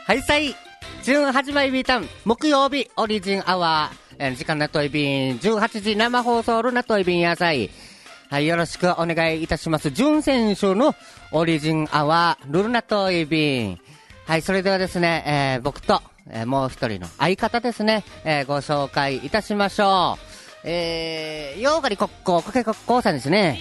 はいさい。18枚ビータン、木曜日オリジンアワー。時間なといびん、18時生放送ルナといびんやさい。はい、よろしくお願いいたします。準選手のオリジンアワールナといびん。はい、それではですね、僕と、もう一人の相方ですね、ご紹介いたしましょう。ヨーガリ国交、コケ国交さんですね。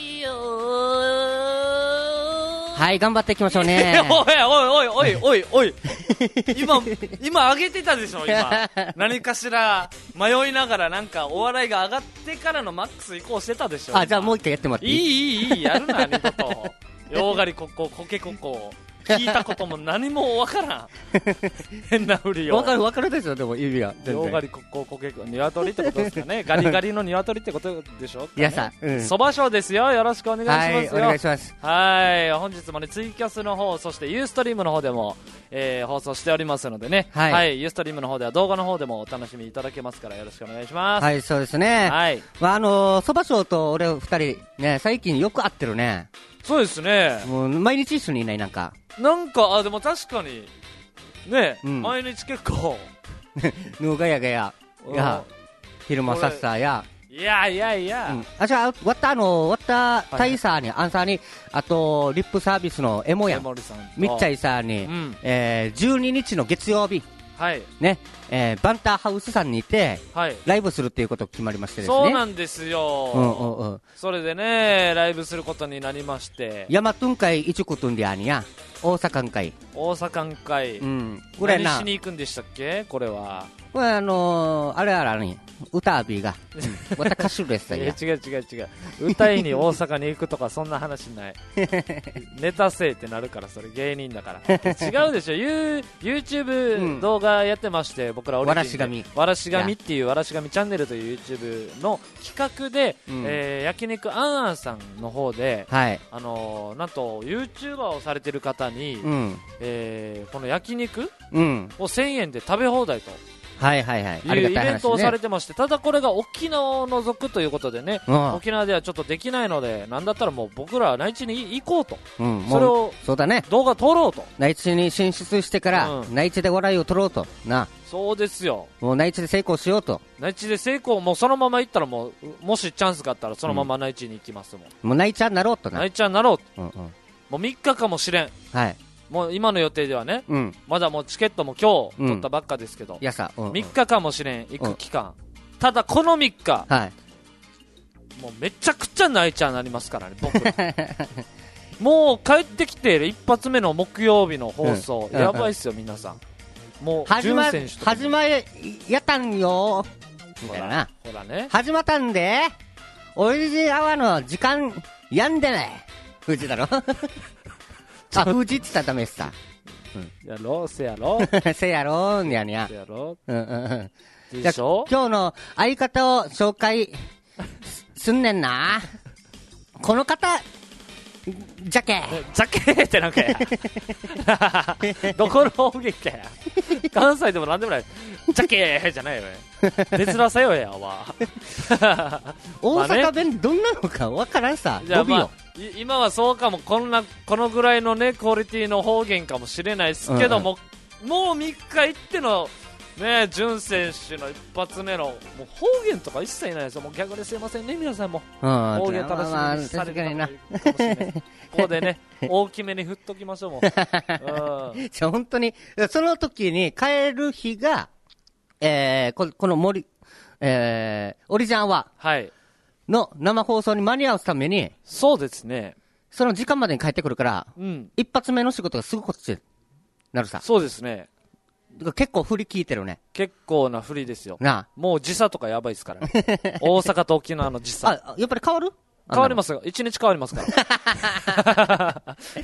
はい、頑張っていきましょうね。 おい。今上げてたでしょ、今。何かしら迷いながらなんかお笑いが上がってからのマックス移行してたでしょ。 あ、じゃあもう一回やってもらっていい？ いい、やるな、二度と。ヨーガリ国交、コケ国交。聞いたことも何もわからん。変なふりを。 わかるですよ、でも意味は。 ヨーガリ国交、コケ国、鶏ってことですかね。ガリガリの鶏ってことでしょ。 いやさ、 そばショーですよ。よろしくお願いしますよ。 はい、お願いします。 はい、本日もね、ツイキャスの方、そしてユーストリームの方でも、放送しておりますのでね。はい、ユーストリームの方では動画の方でもお楽しみいただけますからよろしくお願いします。 はい、そうですね。 はい。 まあ、そばショーと俺二人、ね、最近よく会ってるね。 そうですね。 もう、毎日一緒にいない、なんか。 でも確かに、ね、毎日結構。 ぬがやがや、昼間さっさや。 いや。 じゃあ、わった大佐に、アンサーに、あと、リップサービスのエモヤン、みっちゃいさんに、12日の月曜日、ね、バンターハウスさんにいて、ライブするっていうこと決まりましてですね。 そうなんですよ。それでね、ライブすることになりまして。 ヤマトン会一個とんであにや、大阪会。これ何しに行くんでしたっけ、これは。 これあれあらに、歌ビが、また歌手ですよ。 違う。歌いに大阪に行くとかそんな話ない。ネタせいってなるから、それ芸人だから。違うでしょ。YouTube 動画やってまして、僕らわらしがみっていうわらしがみチャンネルという YouTube の企画で、焼肉あんあんさんの方で、なんと YouTuber をされてる方に、この焼肉を1000円で食べ放題と。いうイベントをされてまして、ただこれが沖縄を除くということでね、沖縄ではちょっとできないので、なんだったらもう僕らは内地に行こうと、それを動画撮ろうと、 内地に進出してから、内地で笑いを取ろうとな。 そうですよ。 もう内地で成功しようと。 内地で成功、もうそのまま行ったらもしチャンスがあったらそのまま内地に行きますもん。 もう内地になろうとな。 内地になろうと。もう3日かもしれん。もう今の予定ではね、まだもうチケットも今日取ったばっかですけど、3日かもしれん行く期間、ただこの3日、もうめちゃくちゃ泣いちゃなりますからね、僕もう帰ってきて一発目の木曜日の放送、やばいっすよ皆さん。もう始まやったんよみたいな。 ほらね、 始まったんでオリジンアワーの時間やんでね、富士だろ富士って言ったらダメっすさ。 やろう、せやろせやろにゃにゃ。 せやろでしょ。今日の相方を紹介すんねんな。この方、ジャケってなんかや。どこの方言かや。関西でもなんでもない。ジャケじゃないよね。別らせよやわ。 大阪弁どんなのかわからんさ。 じゃあ今はそうかも、このぐらいのねクオリティの方言かもしれないですけども、もう3日行ってのね、潤選手の一発目のもう方言とか一切ないですよ。もう逆ですいませんね皆さんも、方言楽しみにされてるかもしれない。ここでね大きめに振っときましょうもう。 本当にその時に帰る日が、このオリジャンはの生放送に間に合うために、 そうですね、 その時間までに帰ってくるから、一発目の仕事がすぐこっちになるさ。 そうですね、 結構振り聞いてるね。 結構な振りですよ。もう時差とかやばいですからね。大阪と沖縄の時差。 やっぱり変わる？ 変わりますよ。1日変わりますから。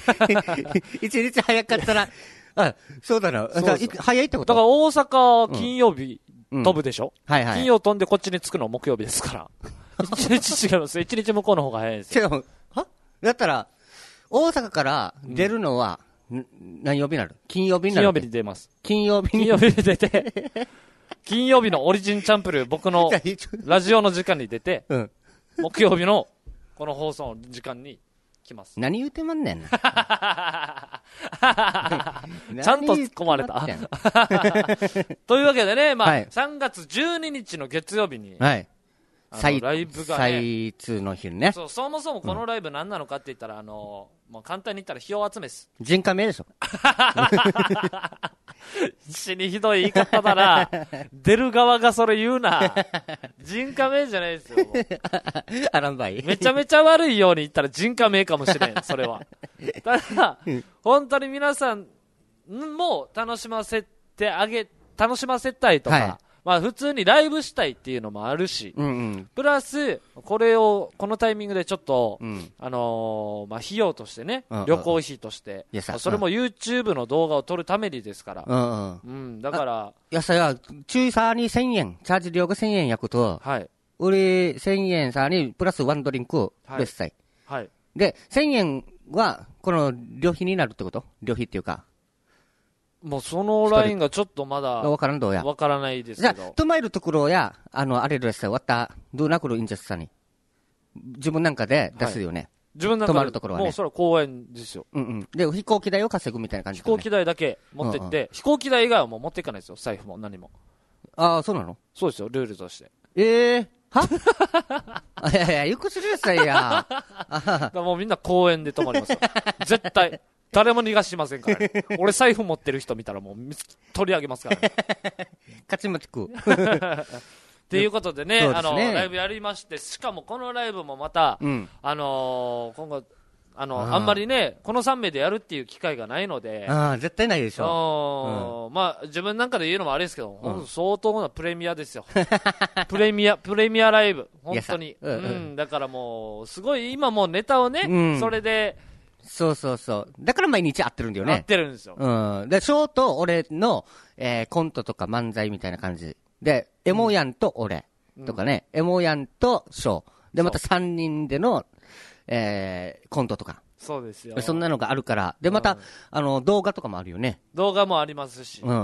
1日早かったら、そうだな。早いってこと？ だから大阪金曜日飛ぶでしょ？金曜飛んでこっちに着くの木曜日ですから。1日違いますよ。1日向こうの方が早いですよ。 だったら、大阪から出るのは、何曜日になる？金曜日になる？ 金曜日に出ます。 金曜日に出て、金曜日のオリジンチャンプルー、僕のラジオの時間に出て、木曜日のこの放送の時間に来ます。 何言うてまんねん。ちゃんと突っ込まれた。というわけでね、まあ、3月12日の月曜日に、ライブがね、 最通の日ね。 そもそもこのライブ何なのかって言ったら、もう簡単に言ったら費用集めです。 人家名でしょ。 死にひどい言い方だな。出る側がそれ言うな。人家名じゃないですよ。 あらんばい。 めちゃめちゃ悪いように言ったら人家名かもしれん、それは。ただ、本当に皆さんも楽しませたいとか、まあ普通にライブしたいっていうのもあるし、プラス、このタイミングでちょっと、まあ費用としてね、旅行費として、それも YouTube の動画を撮るためにですから、だから、 やさや、注意さに1000円、チャージ料が1000円焼くと、売り1000円さにプラスワンドリンク、別菜。で、1000円は、この旅費になるってこと？旅費っていうか。 もうそのラインがちょっとまだわからないですけど。 じゃあ、泊まるところや、あれですよ、どうなくるいいんですかね。自分なんかで出すよね。 自分なんかで泊まるところはね。もうそれは公園ですよ。 で、飛行機代を稼ぐみたいな感じ、 飛行機代だけ持ってって、飛行機代以外はもう持っていかないですよ、財布も何も。 ああ、そうなの？ そうですよ、ルールとして。 はいやいや、ゆくすりなさいや。 もうみんな公園で泊まりますよ。絶対。誰も逃がしませんからね。俺財布持ってる人見たらもう取り上げますからね。 勝ちもちく。 っていうことでね、ライブやりまして、しかもこのライブもまた、今後、あんまりね、この3名でやるっていう機会がないので。 絶対ないでしょ。 まあ、自分なんかで言うのもあれですけど、相当なプレミアですよ。プレミアライブ。本当に。だからもう、すごい、今もうネタをね、それで、 そう。だから毎日会ってるんだよね。 会ってるんですよ。 で、ショーと俺の、コントとか漫才みたいな感じ。で、エモヤンと俺とかね、エモヤンとショー。で、また3人での、コントとか。 そうですよ。 そんなのがあるから。で、また、動画とかもあるよね。 動画もありますし。これ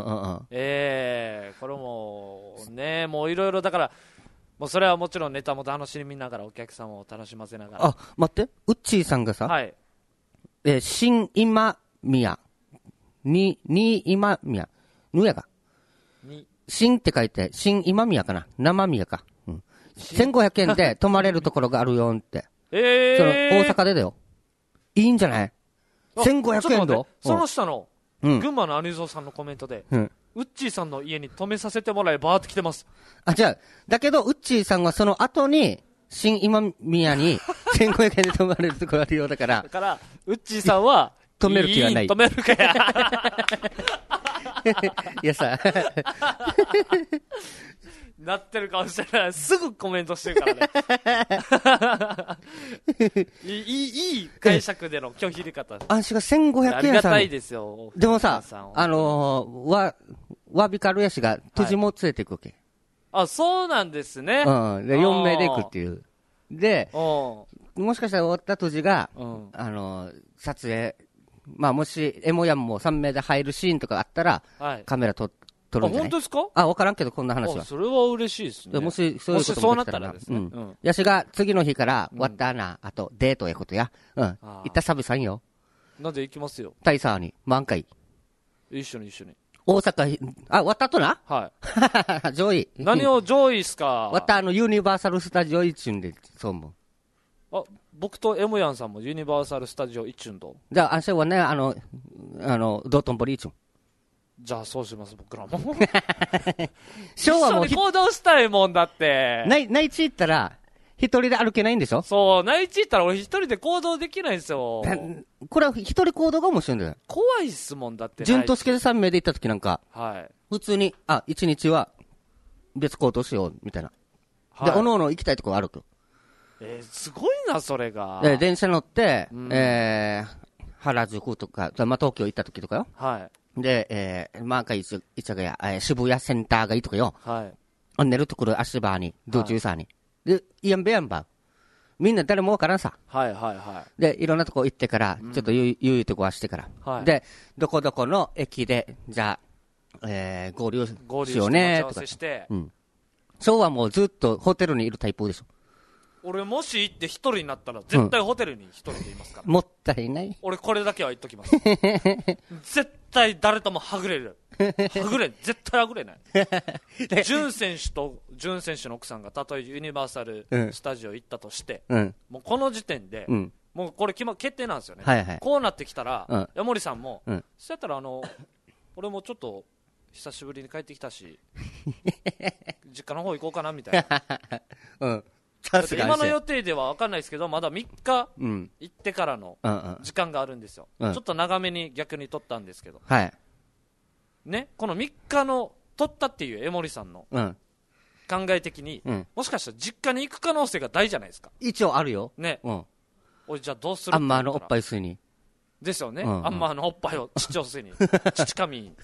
も、ね、もういろいろだから、もうそれはもちろんネタも楽しみながら、お客様を楽しませながら。 待って。ウッチーさんがさ、新今宮。今宮。ぬやが。新って書いて、新今宮かな。生宮か。1500円で泊まれるところがあるよって。その、大阪でだよ。いいんじゃない？ 1500 円だ。 その下の、群馬のアニゾーさんのコメントで、ウッチーさんの家に泊めさせてもらえばーって来てます。 じゃあ、だけど、ウッチーさんはその後に、新今宮に1500円で泊まれるところあるようだから。 だから、ウッチーさんは、 止める気はない。 止めるかや。 いやさ。 なってるかもしれない。すぐコメントしてるからね。いい解釈での拒否り方。 あんしが1500円さ。 ありがたいですよ。 でもさ、わびかるやしが、とじも連れていくわけ。 そうなんですね。 で、4名で行くっていう。で、もしかしたら終わったとじが、撮影、まあもし、エモヤンも3名で入るシーンとかあったら、カメラ撮るんじゃない？ 本当ですか？ わからんけど、こんな話は。 それは嬉しいですね。 もし、そうなったらですね。やしが、次の日から、わったな、あと、デートやことや。行ったサビさんよ。 なんで行きますよ。 大沢に、満開。 一緒に。 大阪、わったとな？上位。 何を上位っすか？ わったユニバーサルスタジオ一瞬で、そう思う。僕とエモヤンさんもユニバーサルスタジオ一瞬と。 じゃあ、明日はね、道頓堀一瞬。 じゃあ、そうします、僕らも。 昭和も一緒に行動したいもんだって。 内地行ったら、一人で歩けないんでしょ？ そう、内地行ったら俺一人で行動できないんですよ。 これは一人行動が面白いんだよ。 怖いっすもんだって。 順と助で3名で行った時なんか、普通に、1日は別行動しよう、みたいな。で、おのおの行きたいとこあると。 すごいな、それが。 で、電車乗って、原宿とか、まあ、東京行った時とかよ。で、渋谷センターがいいとかよ。寝るところ足場に、道中さに。で、いやんべやんば。みんな誰もわからんさ。で、いろんなとこ行ってから、ちょっとゆいとこはしてから。で、どこどこの駅で、じゃあ、合流しようね、とか。昭和もうずっとホテルにいるタイプでしょ。 俺もし行って一人になったら絶対ホテルに一人でいますから、 もったいない。 俺これだけは言っときます絶対誰ともはぐれる絶対はぐれない潤選手と潤選手の奥さんがたとえユニバーサルスタジオ行ったとして、もうこの時点で、もうこれ決定なんですよね、こうなってきたら、矢守さんも、そうやったら俺もちょっと久しぶりに帰ってきたし実家の方行こうかなみたいな、今の予定では分かんないですけどまだ3日行ってからの時間があるんですよ、ちょっと長めに逆に取ったんですけど、ね、この3日の取ったっていう江森さんの考え的に、もしかしたら実家に行く可能性が大じゃないですか。 一応あるよね、俺じゃあどうするあんまおっぱい吸いにですよね、あんまおっぱいを父を吸いに父神に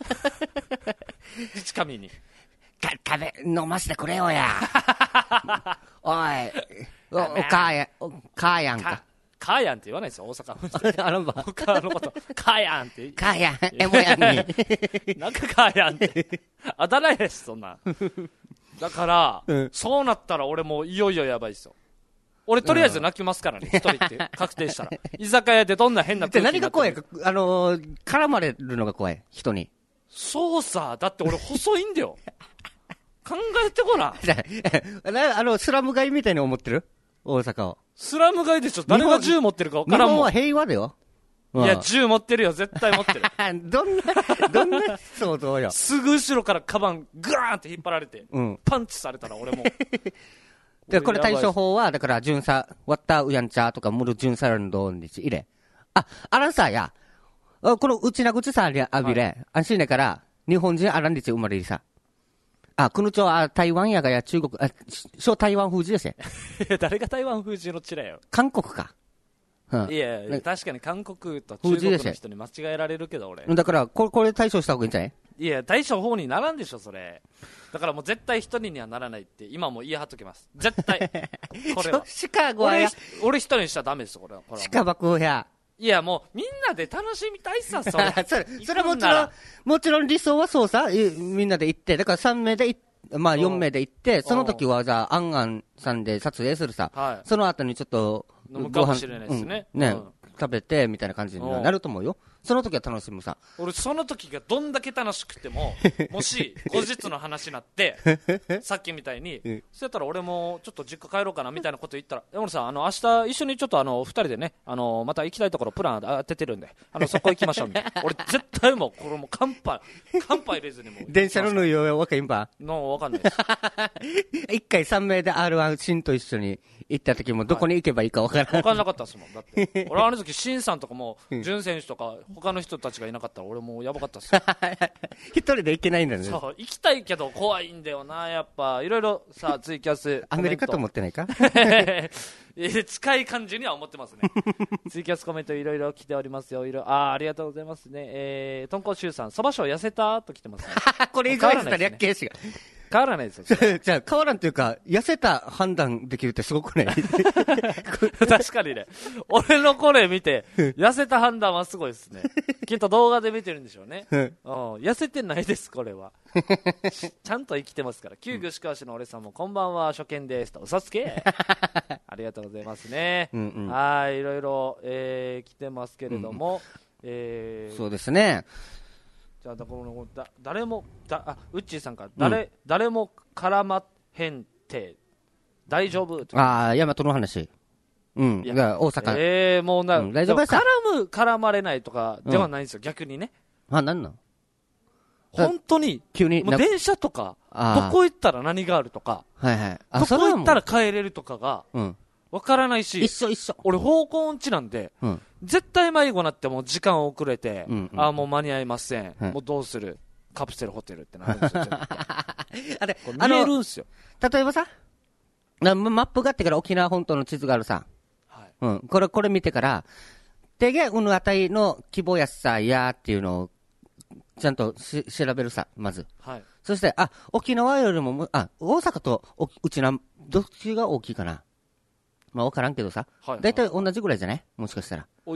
父神に飲ませてくれよやおいお母やんかカーヤンって言わないですよ、大阪あの場他のことカーヤンってカーヤンエモヤンになんかカーヤンって当たらないですそんなだから、そうなったら俺もういよいよやばいですよ。俺とりあえず泣きますからね、一人って確定したら居酒屋でどんな変な空気になって何が怖いか、絡まれるのが怖い人に。 そうさ、だって俺細いんだよ考えてごらんスラム街みたいに思ってる大阪を。 スラム街でしょ、誰が銃持ってるか分からんもん。 日本は平和だよ。 いや、銃持ってるよ、絶対持ってるどんな想像よ。 すぐ後ろからカバングラーンって引っ張られて、パンチされたら俺もでこれ対処法はだから巡査ワッタウヤンチャーとかムル巡査ランドに入れあらさやこのうちな口さにあびれ安心だから日本人あらんでち生まれりさこの町は台湾やがや中国小台湾風じですよ誰が台湾風じのチラよ。 韓国か、 いや確かに韓国と中国の人に間違えられるけど俺だからこれ対処した方がいいんじゃない。 いや対処法にならんでしょそれ。だからもう絶対一人にはならないって今も言い張っときます。絶対これはシカゴは俺一人にしちゃダメですよこれは。 シカバクやいやもうみんなで楽しみたいさそれそれはもちろん理想はそうさみんなで行ってだから3名で行って4名で行ってその時はじゃあアンアンさんで撮影するさ、その後にちょっと飲むかもしれないですね、 食べてみたいな感じにはなると思うよ。その時は楽しむさ。 俺その時がどんだけ楽しくてももし後日の話になってさっきみたいにそうやったら俺もちょっと実家帰ろうかなみたいなこと言ったら山本さん明日一緒にちょっと2人でねまた行きたいところプラン当ててるんでそこ行きましょうみたいな俺絶対もうこれもう乾杯入れずにもう電車の縫いよわかんばのわかんないです一回3名で R1 シンと一緒に行った時もどこに行けばいいか分からなかったですもん。だって俺あの時シンさんとかも潤選手とか他の人たちがいなかったら俺もうやばかったっすよ一人で行けないんだね。 そう行きたいけど怖いんだよなやっぱいろいろさツイキャスアメリカと思ってないか近い感じには思ってますねツイキャスコメントいろいろ来ておりますよ。ありがとうございますね。とんこしゅうさんそばしょう痩せたと来てますねこれ以上痩せたら略形詞が変わらないですよじゃあ変わらんというか痩せた判断できるってすごくない確かにね俺のこれ見て痩せた判断はすごいですねきっと動画で見てるんでしょうね痩せてないですこれはちゃんと生きてますから。旧具志川市の俺さんもこんばんは初見ですと嘘つけありがとうございますね。はいいろいろ、来てますけれども、 そうですね。 じゃあ誰もウッチーさんから誰も絡まへんって大丈夫大和の話いや大阪もう大丈夫です絡まれないとかではないんですよ、逆にね。 なんなん本当に急にもう電車とかどこ行ったら何があるとかどこ行ったら帰れるとかがわからないし、 一緒俺方向音痴なんで、絶対迷子なっても時間遅れて、もう間に合いません、もうどうするカプセルホテルってなるんですよ見えるんすよ。 例えばさマップがあってから沖縄本島の地図があるさ、これ見てからてげうぬあたりの希望やすさやっていうのをちゃんと調べるさまず、そして沖縄よりも大阪とうちなどっちが大きいかな分からんけどさ、大体同じぐらいじゃないもしかしたら。 いや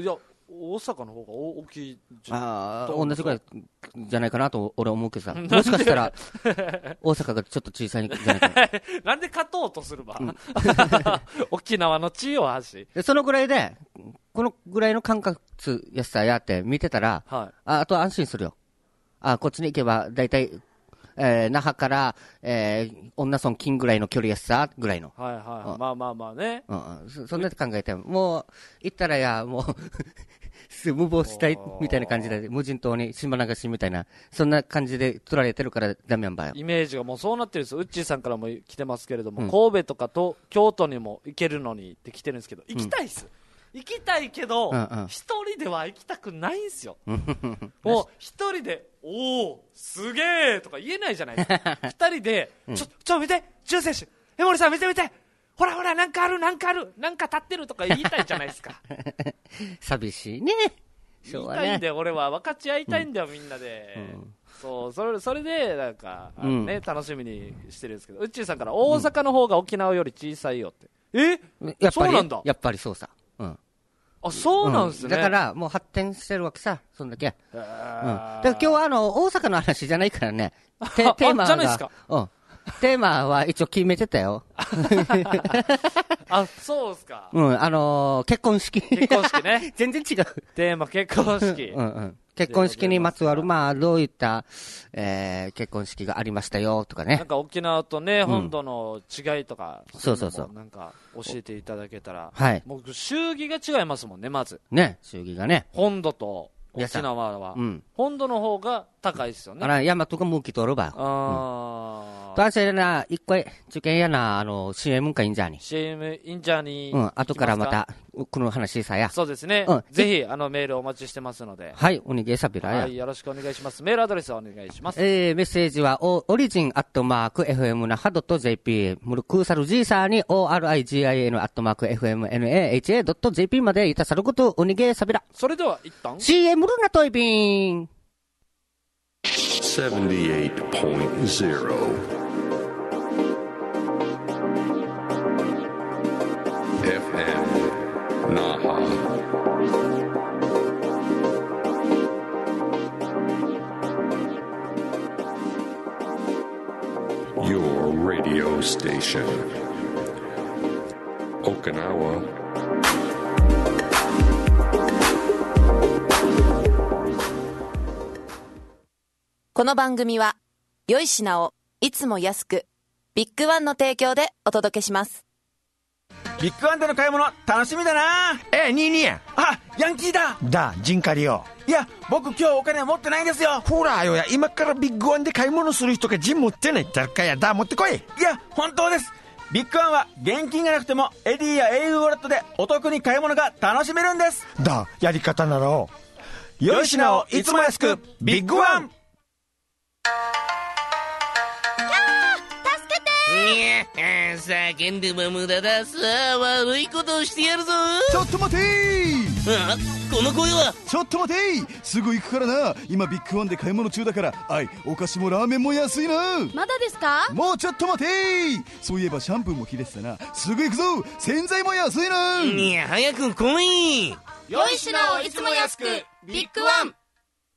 大阪の方が大きい同じぐらいじゃないかなと俺は思うけどさ、もしかしたら大阪がちょっと小さいんじゃないかななんで勝とうとするば、沖縄の地位を発し、 そのぐらいでこのぐらいの感覚やさやって見てたら、はい、あと安心するよ。こっちに行けばだいたい那覇から、女村金ぐらいの距離やさぐらいの、 はいはい、まあまあまあね、 そんな考えてもう行ったらやもう無謀したいみたいな感じで無人島に島流しみたいなそんな感じで取られてるからダメやんばよ。 イメージがもうそうなってるんですよ。ウッチーさんからも来てますけれども、神戸とかと京都にも行けるのにって来てるんですけど、行きたいっす、行きたいけど一人では行きたくないんですよもう一人でおおすげえとか言えないじゃないですか二人でちょ見てジュン選手江森さん見て見てほらほらなんかあるなんか立ってるとか言いたいじゃないですか寂しいね。 言いたいんで俺は分かち合いたいんだよ、みんなで、そうそれでなんかね、楽しみにしてるんですけど、ウッチーさんから大阪の方が沖縄より小さいよって、そうなんだ。 やっぱりそうさ、 あ、そうなんですね、 だからもう発展してるわけさ、そんだけ。だから今日は大阪の話じゃないからね。テーマがじゃないですか。 テーマは一応決めてたよ。 あ、そうですか。 結婚式。 結婚式ね。 全然違う。 テーマ結婚式。 結婚式にまつわる、どういった、結婚式がありましたよとかね。 なんか沖縄とね、本土の違いとか、 そう。 なんか教えていただけたら。 はい。 もう祝儀が違いますもんね、まず。 ね、祝儀がね。 本土と沖縄は。本土の方が高いですよね。 山とか向きとるば。とあせな、一回、受験やな、CM かいいんじゃに。 CM いいんじゃに。 後からまた、この話さや。 そうですね。ぜひ、メールお待ちしてますので。 はい、おにげさびらや。 はい、よろしくお願いします。メールアドレスお願いします。 メッセージは、origin@fmnaha.jp、ムルクーサルジーサーに、origin@fmnaha.jp までいたさること、おにげさびら。 それでは、一旦。 CM ルナトイビン。 78.0 FM Naha. Your radio station. Okinawa. この番組は良い品をいつも安くビッグワンの提供でお届けします。 ビッグワンでの買い物楽しみだな。 ニーニー。 あ、ヤンキーだ。 ジンカリよ。 いや、僕今日お金持ってないんですよ。 ほらよや、今からビッグワンで買い物する人がジン持ってないったらかやだ、持ってこい。 いや、本当です。ビッグワンは現金がなくてもエディや au ウォレットでお得に買い物が楽しめるんです。 やり方なら良い品をいつも安くビッグワン。 叫んでも無駄だ。さあ悪いことをしてやるぞ。 ちょっと待てこの声は。 ちょっと待てすぐ行くからな。今ビッグワンで買い物中だから。お菓子もラーメンも安いな。 まだですか。 もうちょっと待てそういえばシャンプーも切れてたな。すぐ行くぞ。洗剤も安いな。 いや早く来い。 良い品をいつも安くビッグワン。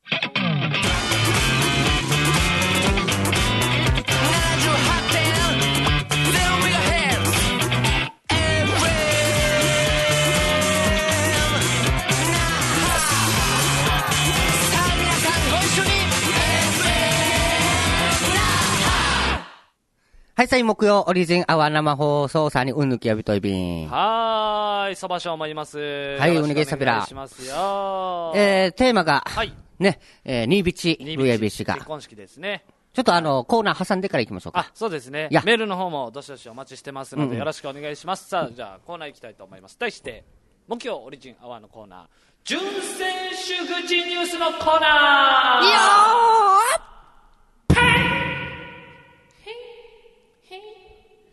はい、木曜オリジンアワー生放送さにうんぬきやびといびん。 はい、そばしょうもいます。 はい、お願いしますよ。 テーマが、 はい。 ね、新ビチ、ルエビシが。 結婚式ですね。 ちょっとコーナー挟んでから行きましょうか。 そうですね。メールの方もどしどしお待ちしてますので、よろしくお願いします。さあ、じゃあコーナー行きたいと思います。題して、木曜オリジンアワーのコーナー、純選手婦人ニュースのコーナー。 いやー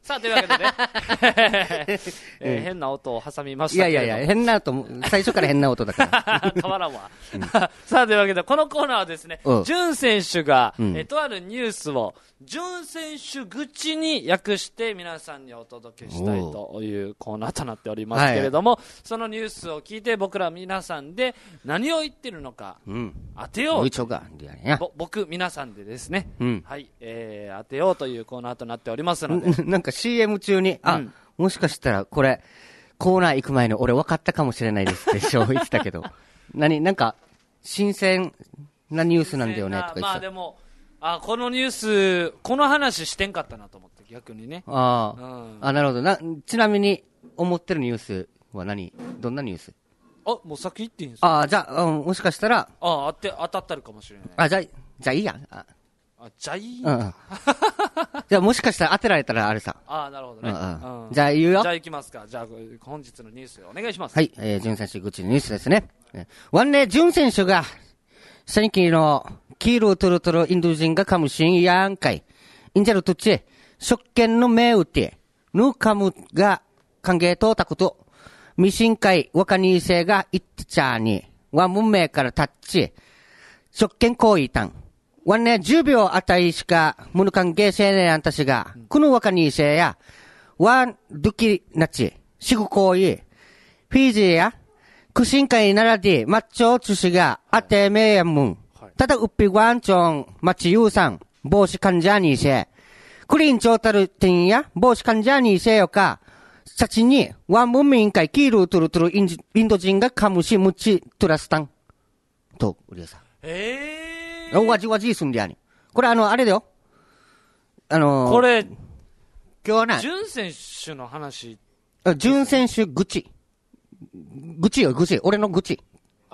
さあ、というわけでね、変な音を挟みましたけれども。 いや、変な音、最初から変な音だから。 変わらんわ。さあ、というわけで、このコーナーはですね、潤選手が、とあるニュースを、潤選手口に訳して皆さんにお届けしたいというコーナーとなっておりますけれども、そのニュースを聞いて僕ら皆さんで何を言ってるのか当てよう。僕皆さんでですね、はい、当てようというコーナーとなっておりますので。 なんか CM 中に、もしかしたらこれ、コーナー行く前に俺分かったかもしれないですって言ってたけど、なんか、新鮮なニュースなんだよねとか言ってた。 まあでも、このニュース、この話してんかったなと思って、逆にね。 なるほど。ちなみに、思ってるニュースはどんなニュース？ もう先言っていいんですか？ じゃあ、もしかしたら。 当たったるかもしれない。 じゃあいいや。 じゃあいい？ じゃあもしかしたら当てられたらあれさ。 なるほどね。 じゃあ言うよ。 じゃあ行きますか。じゃあ本日のニュースお願いします。 はい、潤選手口のニュースですね。潤選手が、最近のキールトゥルトゥルインド人がカムシンやんかい。インジャルトチ、食券の目打て、ヌカムが歓迎とたこと、ミシン会若二世が言ってちゃに、は文明からタッチ、食券行為たん。わんね、10秒あたりしか、無ぬ関係青年あんたしが、この若二世や、ワン、ドゥキナチ、シグ行為、フィージーや、クシン会ならで、マッチョチュシが、あてめやむん。ただ、うっぴワンチョン、マチユーさん、帽子患者にせ。クリーンチョータルティンや、帽子患者にせよか、さちに、ワン文民会、キールトゥルトゥルインド人がカムシムチトゥラスタン。と、うりやさ。わじわじすんでやに。これあれだよ。 これ、 今日はな、 潤選手の話。 潤選手愚痴。愚痴よ、愚痴。俺の愚痴。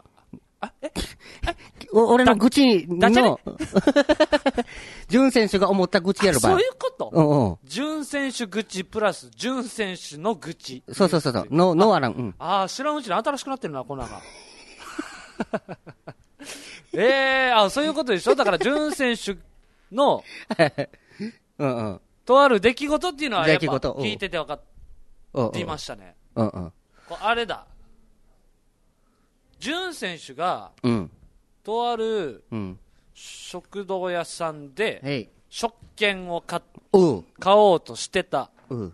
俺の愚痴の、潤選手が思った愚痴やる場合。 そういうこと？潤選手愚痴プラス、潤選手の愚痴。 そう。のあらん。 知らんうちに新しくなってるな、この中。そういうことでしょ？だから、潤選手の、とある出来事っていうのは、やっぱ聞いてて分かっていましたね。あれだ。潤選手が、とある食堂屋さんで食券を買おうとしてた。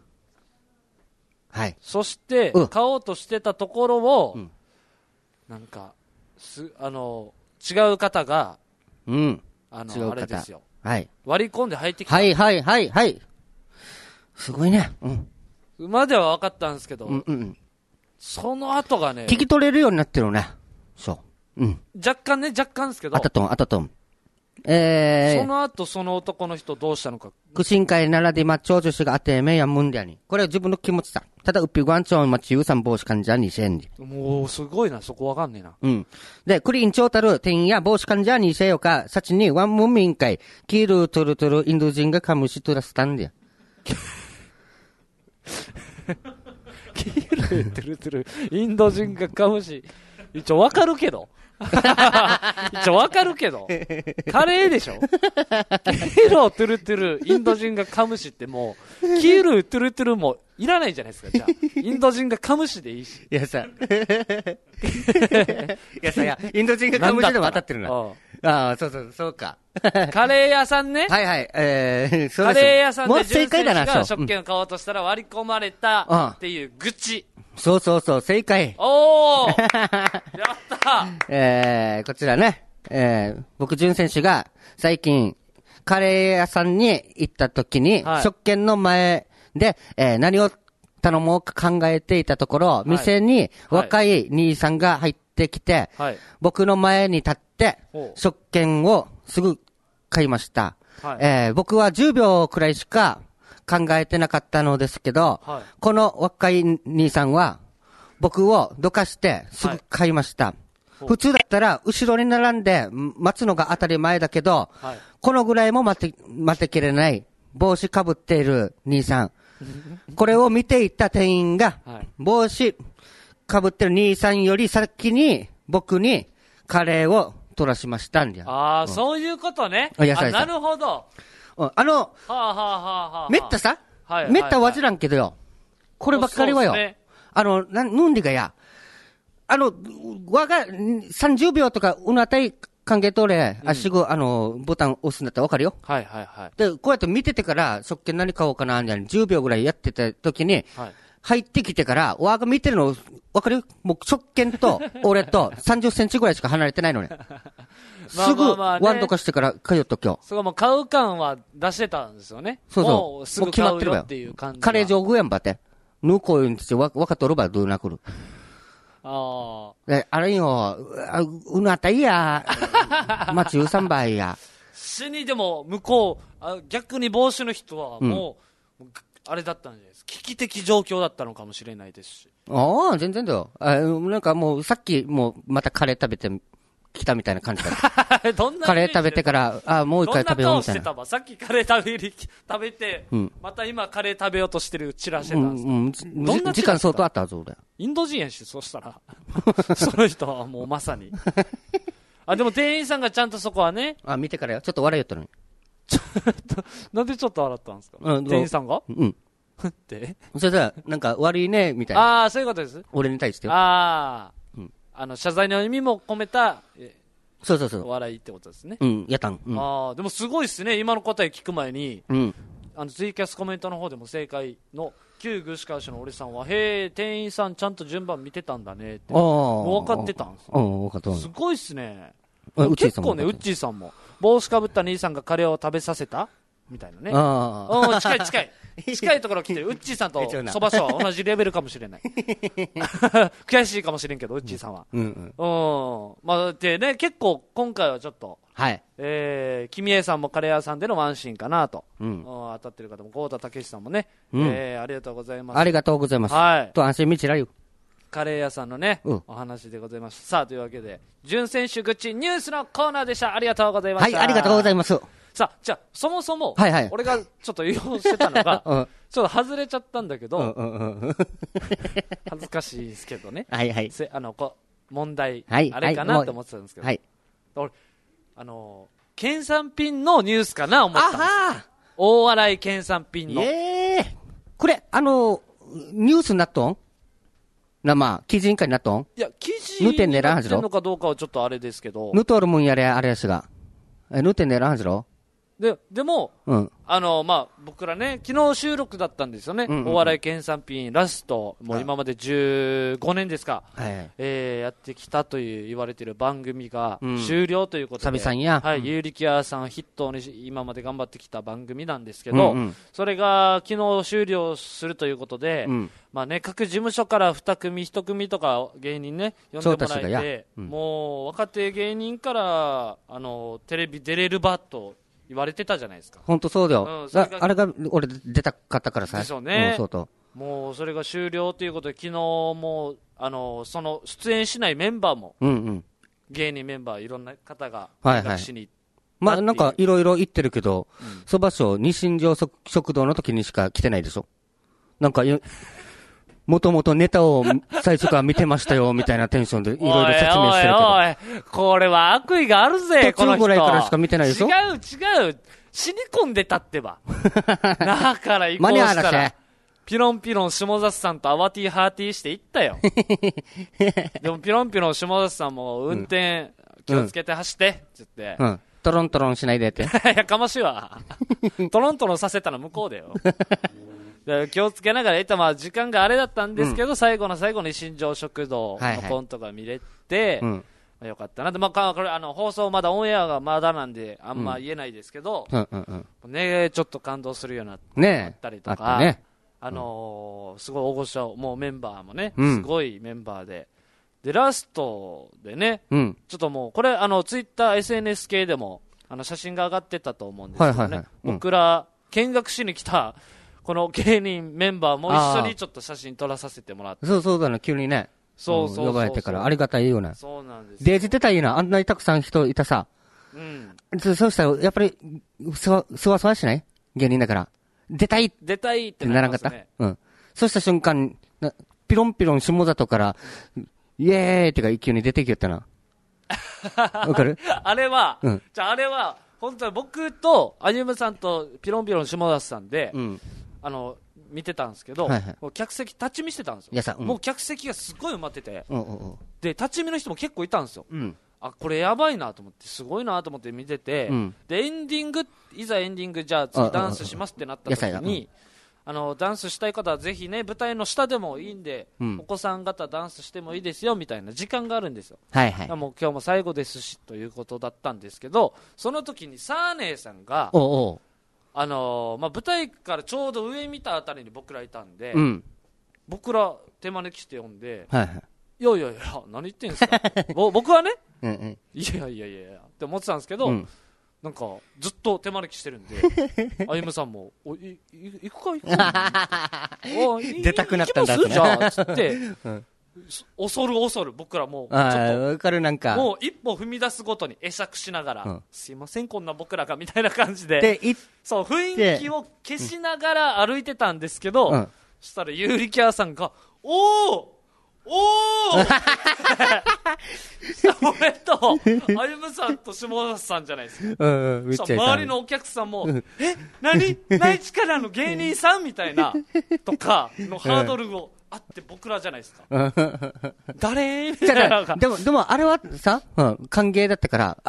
はい。 そして買おうとしてたところをなんか違う方があれですよ。割り込んで入ってきた。 はい。すごいね。 までは分かったんですけど、その後がね、 聞き取れるようになってるね。そう。 若干ですけど。 あたとん。 その後、その男の人どうしたのか。 クシン会ならでマッチョ女子があてめやむんでやに。これは自分の気持ちさ。ただ、うっぴごんちょんマッチユーさん帽子患者にせんじ。 もう、すごいな、そこわかんねえな。 で、クリーンチョータル、店員や帽子患者にせよか、さちにワンムンミン会、キールトゥルトゥルインド人がカムシトゥラスタンでや。 キールトゥルトゥルインド人がカムシ。一応わかるけど。カレーでしょ？キールトゥルトゥルインド人がカムシってもう、キールトゥルトゥルもいらないじゃないですか、じゃあ。インド人がカムシでいいし。 いや、インド人がカムシでも当たってるな。そうか。 カレー屋さんね。 はい。 カレー屋さんで潤選手が食券を買おうとしたら割り込まれたっていう愚痴。 そう、正解。 おーやったこちらね、僕、潤選手が最近、カレー屋さんに行った時に、食券の前で、何を頼もうか考えていたところ、店に若い兄さんが入ってきて、僕の前に立って、食券をすぐ買いました。僕は10秒くらいしか考えてなかったのですけど、この若い兄さんは、僕をどかしてすぐ買いました。普通だったら後ろに並んで待つのが当たり前だけど、このぐらいも待てきれない帽子かぶっている兄さん。これを見ていた店員が、帽子かぶってる兄さんより先に僕にカレーを取らしましたんで。 そういうことね。なるほど。 めったさ、 めったわじらんけどよ。こればっかりはよ。なんでかや。わが、30秒とか、うなたい関係とれ、すぐ、ボタン押すんだったらわかるよ。 はいはいはい。 で、こうやって見ててから、食券何買おうかな、みたいな、10秒ぐらいやってた時に、入ってきてから、わが見てるの、わかるよ？もう食券と、俺と、30センチぐらいしか離れてないのね。すぐ、ワンとかしてから通っと今日。 そう、もう買う感は出してたんですよね。 そうそう。 もうすぐ買うよっていう感じ。 カレー上具やんばって。ぬこいんちわかっとるばどうなくる。 あれよ、うなたいや、まちゅうさんばいや。 死にでも、向こう、逆に帽子の人はもう、あれだったんじゃないですか。危機的状況だったのかもしれないですし。 ああ、全然だよ。なんかもう、さっき、もう、またカレー食べてきたみたいな感じだった。 どんなカレー食べてから、もう一回食べようみたいな。 どんな顔してたさっきカレー食べて、また今カレー食べようとしてるチラしてたんですか？どんな時間相当あったはず、俺。 インド人やし、そうしたら。その人はもうまさに。でも店員さんがちゃんとそこはね。 見てからよ。ちょっと笑いよったのに。 なんでちょっと笑ったんですか？店員さんが？って。 それで、なんか悪いね、みたいな。 ああ、そういうことです。 俺に対してよ。 謝罪の意味も込めた、 そうそうそう。 笑いってことですね。 やったん。 でもすごいっすね。今の答え聞く前に、ツイキャスコメントの方でも正解の、旧具志川市の俺さんは、店員さんちゃんと順番見てたんだねって。もう分かってたんです分かった。 すごいっすね。結構ね、ウッチーさんも。帽子かぶった兄さんがカレーを食べさせたみたいなね。近い近い。近いところ来てる。ウッチーさんとそばしは同じレベルかもしれない。悔しいかもしれんけど、ウッチーさんは。でね、結構今回はちょっと、君江さんもカレー屋さんでのワンシーンかなと。当たってる方も、豪田武さんもね、ありがとうございます。 ありがとうございます。と安心みちらゆ。 カレー屋さんのね、お話でございました。さあ、というわけで、準選手口ニュースのコーナーでした。ありがとうございました。 はい、ありがとうございます。 さあ、じゃあ、そもそも、俺がちょっと言おうしてたのが、ちょっと外れちゃったんだけど、恥ずかしいですけどね。問題、あれかなって思ってたんですけど、俺、県産品のニュースかな思ったんです。大洗県産品の。 これ、ニュースになっとん記事委員会になっとん？ いや、記事になってんのかどうかはちょっとあれですけど。 ぬとるもんやれ、あれやしが。ぬてんねらんはずろ？ でも、僕らね、昨日収録だったんですよね。お笑い県産品ラスト、もう今まで15年ですか。やってきたという言われている番組が終了ということで。有力屋さん筆頭に今まで頑張ってきた番組なんですけど、それが昨日終了するということで、各事務所から2組、1組とか芸人ね、呼んでもらえて、もう若手芸人からテレビ出れるばと言われてたじゃないですか。 本当そうだよ。あれが俺出たかったからさ。 でしょうね。もうそれが終了ということで、昨日もその出演しないメンバーも、芸人メンバーいろんな方が見学しに行って、 なんかいろいろ言ってるけど、そば賞二新庄食堂の時にしか来てないでしょ。なんかもともとネタを最初から見てましたよみたいなテンションでいろいろ説明してるけど。 これは悪意があるぜ、この人。 途中ぐらいからしか見てないでしょ。 違う。死に込んでたってば。だから行こうしたら。ピロンピロン下里さんとアワティハーティーして行ったよ。でもピロンピロン下里さんも運転気をつけて走ってって言って。 トロントロンしないでって。 やかましいわ。トロントロンさせたら向こうだよ。気をつけながら行った、時間があれだったんですけど、最後の最後に新庄食堂のコントが見れて、よかったなって。これ放送まだオンエアがまだなんで、あんま言えないですけど、ね、ちょっと感動するようになったりとか、すごい大御所、もうメンバーもね、すごいメンバーで。で、ラストでね、ちょっともう、これ、ツイッター、SNS 系でも、写真が上がってたと思うんですけどね、僕ら、見学しに来た、この芸人メンバーも一緒にちょっと写真撮らさせてもらって。 そうだね、急にね。呼ばれてから、ありがたいよね。 そうなんです。 デージ出たいいな、あんなにたくさん人いたさ。そうしたら、やっぱり、そわそわしない芸人だから。出たいってならなかった。 そうした瞬間、ピロンピロン下里から、イエーイってか急に出てきよったな。わかる？ あれは、あれは、本当に僕と、あゆむさんとピロンピロン下里さんで、 見てたんですけど、 はいはい、 もう客席立ち見してたんですよ。 いやさ、 もう客席がすごい埋まってて、 うんうんうん、 で立ち見の人も結構いたんですよ。あ、これやばいなと思って、すごいなと思って見てて、でいざエンディング、じゃあ次ダンスしますってなった時に、ダンスしたい方はぜひね、舞台の下でもいいんで、お子さん方ダンスしてもいいですよみたいな時間があるんですよ。 はいはい、 もう今日も最後ですしということだったんですけど、その時にサーネーさんが舞台からちょうど上見たあたりに僕らいたんで、僕ら手招きして呼んで、 はいはい、 いやいやいや何言ってんすか僕はねいやいやいやって思ってたんですけど、なんかずっと手招きしてるんで歩夢さんも行くか出たくなったんだってね、 じゃあつって、恐る僕らもうちょっとわかる、なんかもう一歩踏み出すごとに会釈しながら、すいませんこんな僕らがみたいな感じで、そう雰囲気を消しながら歩いてたんですけど、そしたらユーリキャーさんがおー俺と歩夢さんと下田さんじゃないですか。周りのお客さんも何内地からの芸人さんみたいなとかのハードルをあって僕らじゃないですか。誰みたいな。 でもあれはさ、歓迎だったから、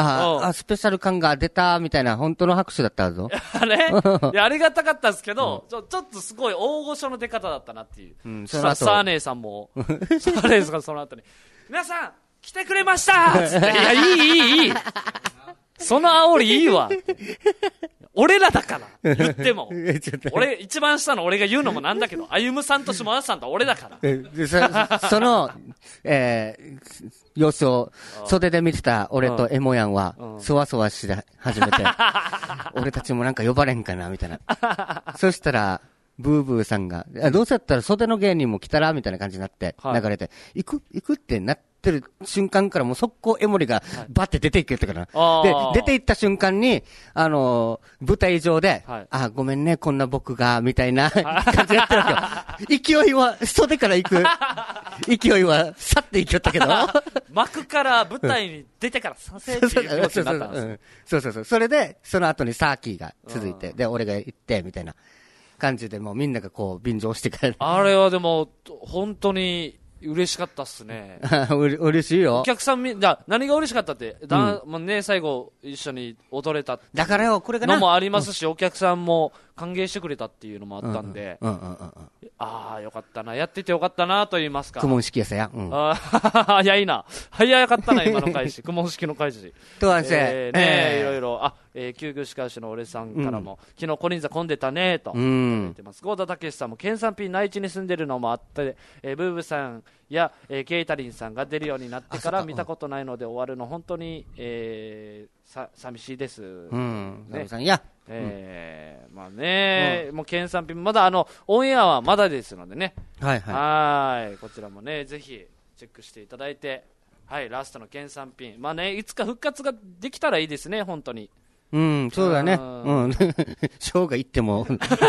スペシャル感が出たみたいな本当の拍手だったぞ。 いやありがたかったんですけど、ちょっとすごい大御所の出方だったなっていう。サーネーさんもサーネーさんがその後に皆さん来てくれましたつって、いやいいその煽りいいわ俺らだから言っても俺一番下の俺が言うのもなんだけど、歩夢さんと下田さんと俺だからその、様子を袖で見てた俺とエモヤンはそわそわし始めて俺たちもなんか呼ばれんかなみたいなそしたらブーブーさんがどうせだったら袖の芸人も来たらみたいな感じになって流れて、行くってなってる瞬間からもう速攻エモリがバッて出ていくってから、で出ていった瞬間に舞台上で、ごめんねこんな僕がみたいな感じやってるわけよ勢いは袖から行く勢いは去っていきよったけど幕から舞台に出てからさせっていう気持ちになったんですそうそれでその後にサーキーが続いて、で俺が行ってみたいな感じでもうみんながこう便乗してからあれはでも本当に嬉しかったっすね嬉しいよ。 お客さん何が嬉しかったって、最後一緒に踊れただからよこれがのもありますし、お客さんも歓迎してくれたっていうのもあったんで、ああよかったな、やっててよかったなと言いますか。 公文式やさや、 早いな、早かったな今の開始公文式の開始とはせいろいろ救急歯科医師の俺さんからも、昨日コリンザ混んでたねと言ってます。郷田武さんも県産品内地に住んでるのもあって、ブーブさんや、ケイタリンさんが出るようになってから見たことないので終わるの本当に、寂しいです、 さんやまあね、もう県産品まだオンエアはまだですのでね、はいこちらもねぜひチェックしていただいて、ラストの県産品まあねいつか復活ができたらいいですね本当に。 そうだね。生姜いっても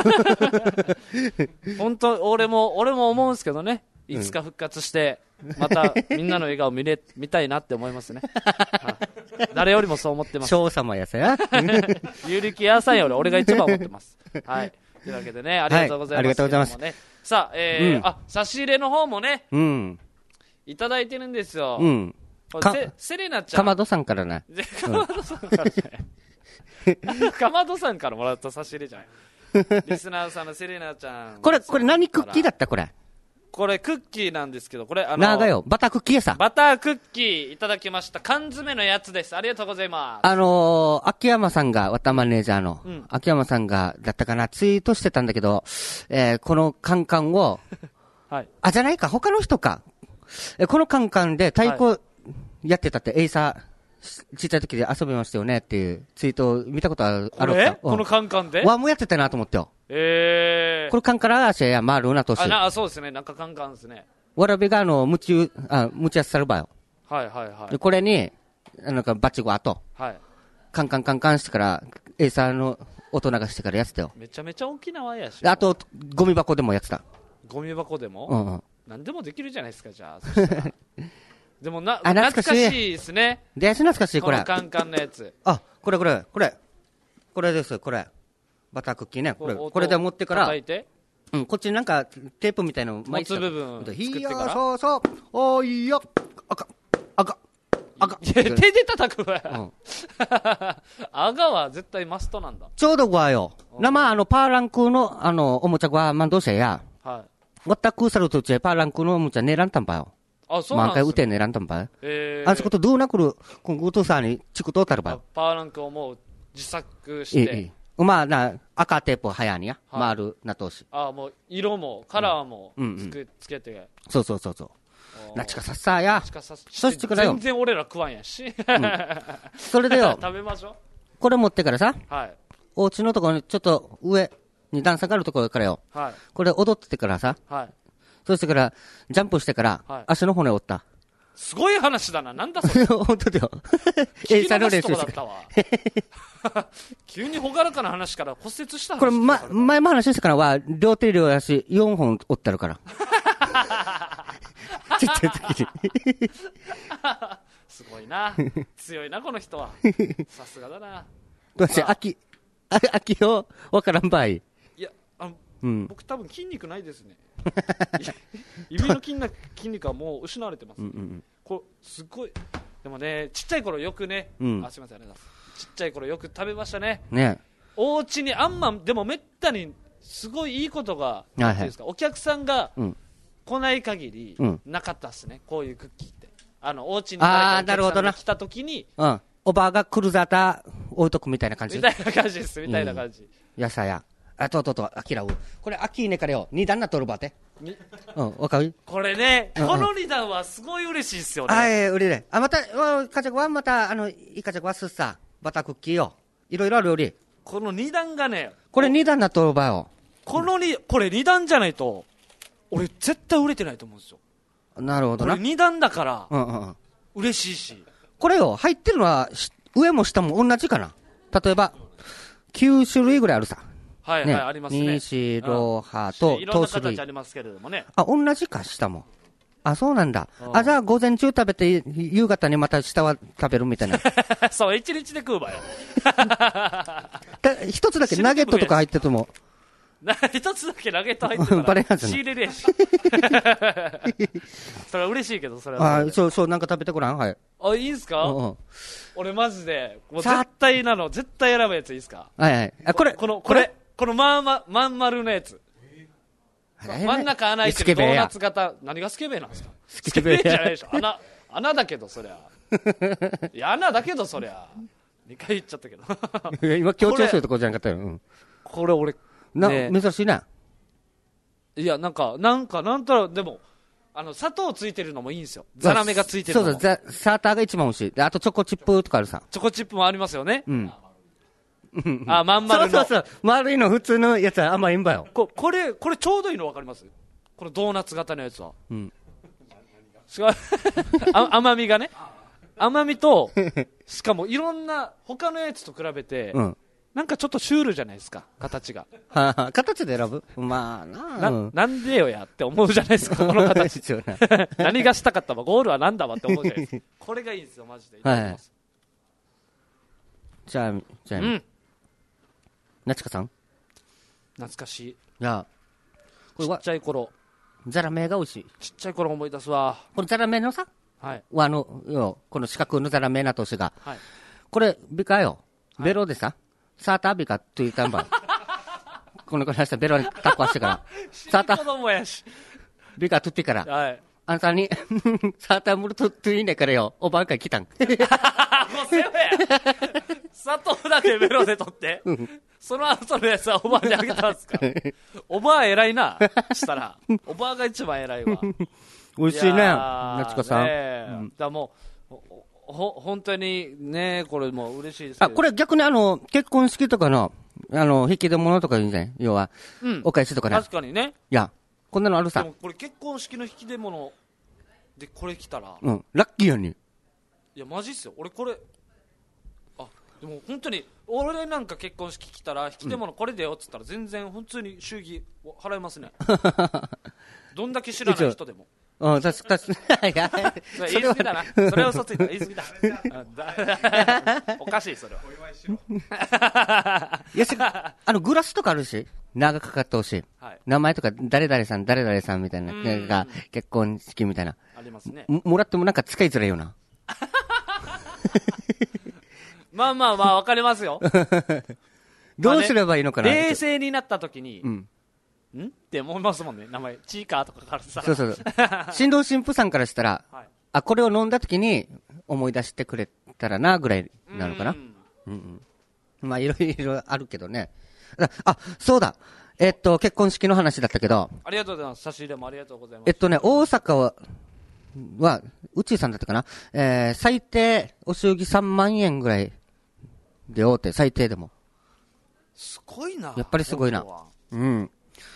本当俺も思うんですけどね、いつか復活してまたみんなの笑顔見たいなって思いますね誰よりもそう思ってます。 翔様やさや有力屋さんより俺が一番思ってますはいというわけでね、ありがとうございます、 ありがとうございます。 さあ、差し入れの方もね、いただいてるんですよ。セレナちゃんかまどさんからなかまどさんからねかまどさんからもらった差し入れじゃんリスナーさんのセレナちゃん、 これ何クッキーだったこれクッキーなんですけど、これ長よバタークッキーやさ。 バタークッキーいただきました。缶詰のやつです。ありがとうございます。 秋山さんが、わたマネージャーの、秋山さんがだったかな、ツイートしてたんだけど、このカンカンをじゃないか他の人か、このカンカンで太鼓やってたって、エイサーちっちゃい時で遊びましたよねっていうツイートを見たことあるか。 このカンカンでもうやってたなと思ってよ。これカンカンラーシェやマルーナとし。 そうですね、なんかカンカンですね。 わらびがムチやすさるばよ。でこれになんかバチゴアと、カンカンカンカンしてからエイサーの音流してからやってたよ。 めちゃめちゃ沖縄やし。 あとゴミ箱でもやってた。 ゴミ箱でも、何でもできるじゃないですか。じゃあそしたらでも懐かしいですね。 懐かしいこれ。 このカンカンのやつ。 これですこれ。 バタークッキーね。これで持ってから、 叩いて、 こっちになんかテープみたいなの巻いて持つ部分作ってから。 そうそう。おいよ。赤。 手で叩くわよ。赤は絶対マストなんだ。 ちょうどごわよ。生パーランクのおもちゃごわまんどうせや。 はい。 わったくさるとちパーランクのおもちゃねらんたんばよ。 あ、そうなんですか。 満開打てねらんたんばよ。あそことどうなくる、このうとさにちくとたるばよ。 パーランクをもう自作して。 まあ赤テープはやにや。回るなとし。 もう色もカラーもつけて。 そう。なちかさっさや。そしてからよ。 全然俺ら食わんやし。 それでよ。 食べましょう。 これ持ってからさ。 はい。 お家のところにちょっと上に段差があるところからよ。 はい。 これ踊っててからさ。 はい。 そしてからジャンプしてから足の骨折った。 すごい話だな。なんだそれ。 本当だよ。 聞き逃すとこだったわ。急にほがらかな話から骨折した話。 これ前も話したからは両手両足4本折ってるから。ちっちゃい時に。 すごいな。強いな、この人は。さすがだな。 どうして秋をわからんばい。 いや、僕多分筋肉ないですね。指の筋肉はもう失われてます。これ、すごい。でもね、ちっちゃい頃よくね、すみません、ちっちゃい頃よく食べましたね。お家にでもめったにすごいいいことが、なんていうんですか、お客さんが、来ない限りなかったっすね、こういうクッキーって。お家に誰かお客さんが来た時に、 おばあがクルザータ置いとくみたいな感じ。 みたいな感じです、みたいな感じ。 やさや。あきらう。これ、秋ねからよ、2段なっとるばて。わかる？ これね、この2段はすごい嬉しいっすよね。 うれれ。また、かちゃくはまた、いかちゃくはすっさ、バタークッキーよ。いろいろあるより。 この2段がね、 これ2段なっとるばよ。 これ2段じゃないと、俺絶対売れてないと思うんですよ。 なるほどな。 これ2段だから、嬉しいし。 これよ、入ってるのは、上も下も同じかな。例えば、9種類ぐらいあるさ。 はいはい、ありますね。 西、ロハと、 いろんな形ありますけれどもね。 同じか、下も。そうなんだ。じゃあ午前中食べて、夕方にまた下は食べるみたいな。 そう、一日で食うばよ。 一つだけナゲットとか入ってても。 一つだけナゲット入ってたら仕入れるやし。それは嬉しいけど、それは。 そう、なんか食べてごらん。はい。 いいんすか？俺マジで、もう絶対選ぶやついいっすか？ はいはい。 このまん丸のやつ。真ん中穴開いてるドーナツ型。何がスケベなんですか？スケベじゃないでしょ。穴だけど、そりゃ。いや、穴だけど、そりゃ。2回言っちゃったけど。 今強調するとこじゃなかったよ。 これ俺、 珍しいな。 いや、なんとなく、でも、砂糖ついてるのもいいんですよ。ザラメがついてるのも。 そうだ、サーターが一番美味しい。あとチョコチップとかあるさ。 チョコチップもありますよね。まん丸の。そう。丸いの普通のやつは甘いんばよ。 これちょうどいいの分かります？このドーナツ型のやつは。甘みがね。甘みと、しかもいろんな他のやつと比べて、なんかちょっとシュールじゃないですか、形が。 形で選ぶ？まあなんでよやって思うじゃないですか、この形。何がしたかったわ、ゴールはなんだわって思うじゃないですか。これがいいんですよ、マジで。いただきます。 じゃあ、なちかさん？ 懐かしい。 いや、 ちっちゃい頃。 ザラメが美味しい。 ちっちゃい頃思い出すわ。 このザラメのさ、 はい。 この四角のザラメな年が、これ、ビカよ。ベロでさ、サータービカと言ったんば。この子らしたベロにタコしてから。 サーター。子供やし。 ビカとってから。 はい。 あんたに、サータームルといいねからよ。おばんか来たん。 もうせめ砂糖だけベロで取って。その後のやつはおばあにあげたんですか？おばあ偉いな。したら。おばあが一番偉いわ。 美味しいね。なちかさん。 だもう、本当にね、これも嬉しいですけど。 これ逆に結婚式とかの、引き出物とかいいんじゃない要は、お返しとかね。 確かにね。 いや、こんなのあるさ。 でもこれ結婚式の引き出物でこれ来たら。 ラッキーやに。 いや、マジっすよ。俺これ、でも本当に、俺なんか結婚式来たら、引き出物これでよっつったら、全然普通に祝儀払いますね。どんだけ知らない人でも。 うん、確かに。いや、 それ言い過ぎだな。それを嘘ついたら言い過ぎだ。おかしい、それは。お祝いしよう。 グラスとかあるし、長かかってほしい。はい、名前とか、誰々さんみたいな、が、結婚式みたいな。 ありますね。 もらってもなんか使いづらいよな。 まあ、わかりますよ。 どうすればいいのかな、 冷静になった時に、んって思いますもんね。名前、チーカーとかからさ。 そう。新郎新婦さんからしたら、はい、これを飲んだ時に思い出してくれたらな、ぐらいなのかな。まあ、いろいろあるけどね。そうだ。結婚式の話だったけど。 ありがとうございます。差し入れもありがとうございます。 大阪は、うちさんだったかな、最低、お祝儀3万円ぐらいで大手、最低でも。 すごいな。 やっぱりすごいな。うん。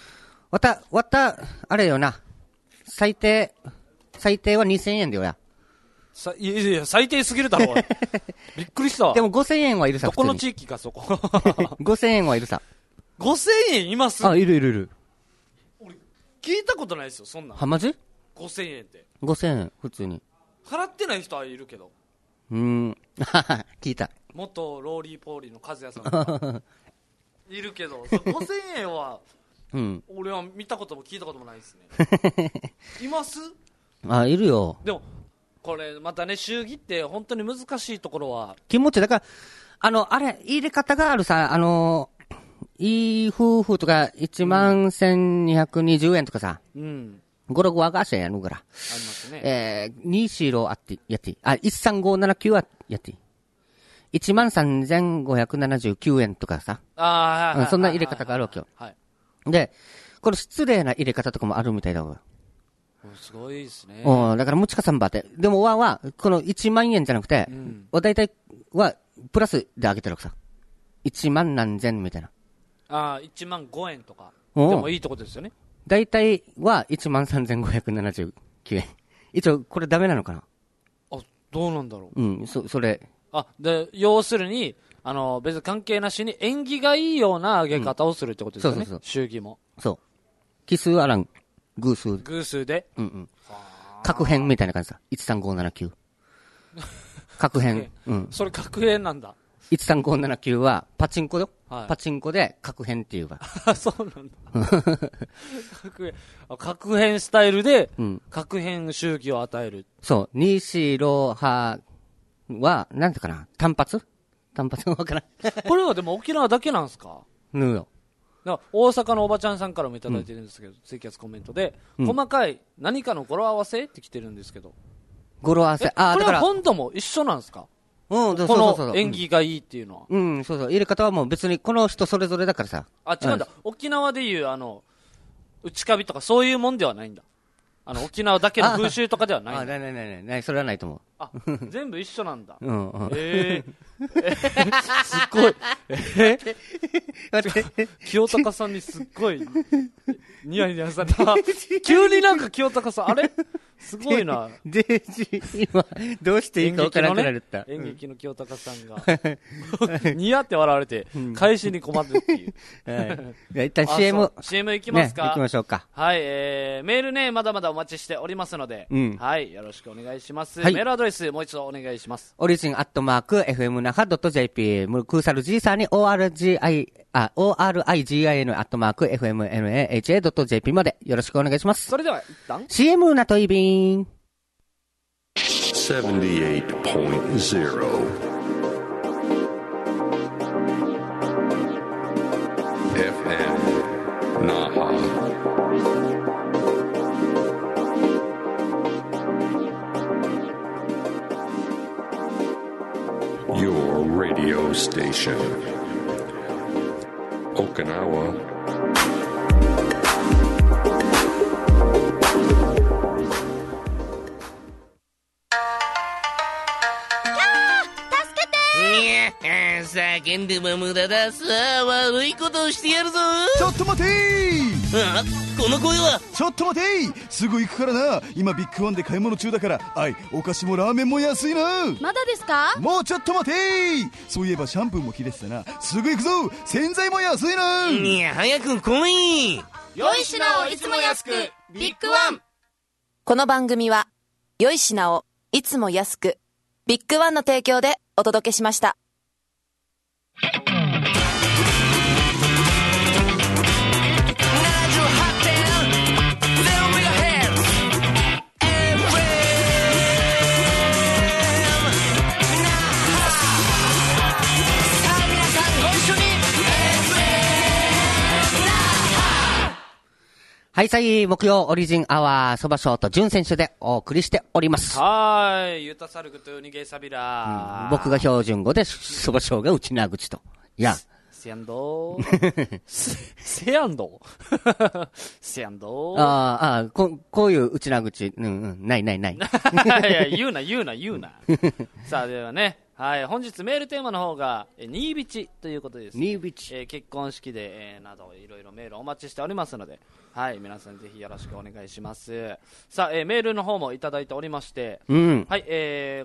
あれよな。最低は2000円だよや。 いや、最低すぎるだろ、びっくりした。 でも5000円はいるさ、 どこの地域か、そこ。 5000円はいるさ。 5000円います？ いる。 俺、聞いたことないですよ、そんな。 マジ ?5000 円って。 5000円、普通に。 払ってない人はいるけど。 聞いた。 元ローリーポーリーの和也さんがいるけど、5000円は、俺は見たことも聞いたこともないですね。います？ いるよ。 でも、これまたね、祝儀って本当に難しいところは。 気持ち、だから、入れ方があるさ、いい夫婦とか11,220円とかさ、ゴロゴワガーシャやるから。ありますね。 24あってやっていい。13579はやっていい。13,579円とかさ。そんな入れ方があるわけよ。で、この失礼な入れ方とかもあるみたいだわ。 すごいですね。 だから、むちかさんばって。でも、は、この1万円じゃなくて、大体は、プラスであげてるわけさ。1万何千みたいな。 1万5円とか。でもいいとこですよね。 大体は13,579円。一応、これダメなのかな？ どうなんだろう。 それ。 で、要するに、別に関係なしに縁起がいいような上げ方をするってことですよね。そう。祝儀も。 そう。奇数あらん。偶数で。 角変みたいな感じさ。13579。角変。 それ角変なんだ。 13579はパチンコよ。パチンコで角変っていうか。 そうなんだ。角変スタイルで、角変祝儀を与える。 そう。245は、なんていうかな。単発わからん。 これはでも沖縄だけなんすか？ よ。 大阪のおばちゃんさんからもいただいてるんですけど、ツイキャスコメントで、細かい何かの語呂合わせって来てるんですけど。 語呂合わせ。 これは本土も一緒なんですか？この縁起がいいっていうのは。 そう。入れ方はもう別にこの人それぞれだからさ。 違うんだ。沖縄でいう内カビとかそういうもんではないんだ。沖縄だけの風習とかではないんだ。 ない、それはないと思う。 全部一緒なんだ。 すっごい。清高さんにすっごい、ニヤニヤされた。急になんか清高さん、あれすごいな。 今、どうしていいか分からなくなるった。 演劇の清高さんが、ニヤって笑われて、返しに困るっていう。 一旦 CM 行きますか。 行きましょうか。 はい、メールね、まだまだお待ちしておりますので、はい、よろしくお願いします。メールアドレス、もう一度お願いします。 オリジン@fmnaha.jp、クーサル G さんにorigin@fmnaha.jp までよろしくお願いします。 それでは、一旦 CM なといびん。 78.0 FM Naha. Your radio station. Okinawa. Yeah, 叫んでも無駄だ。さあ、悪いことをしてやるぞ。 ちょっと待てー。この声は。 ちょっと待てー。すぐ行くからな。今ビッグワンで買い物中だから。お菓子もラーメンも安いな。 まだですか？ もうちょっと待てー。そういえばシャンプーも切れてたな。すぐ行くぞ。洗剤も安いな。 いや、早く来い。 良い品をいつも安く、ビッグワン。 この番組は良い品をいつも安く、ビッグワンの提供でお届けしました。 はい、木曜オリジンアワー、そばショート、準選手でお送りしております。 はい、ユタサルクとニゲサビラ、 僕が標準語で、そばショーが内縄口と。いや。 せやんどー。せやんどー。せやんどー。こういう内縄口、ない。いや、 言うな。さあ、ではね。はい、本日メールテーマの方が、ニービチということです。 ニービチ。 結婚式で、など、いろいろメールお待ちしておりますので、はい、皆さんぜひよろしくお願いします。さあ、メールの方もいただいておりまして、はい、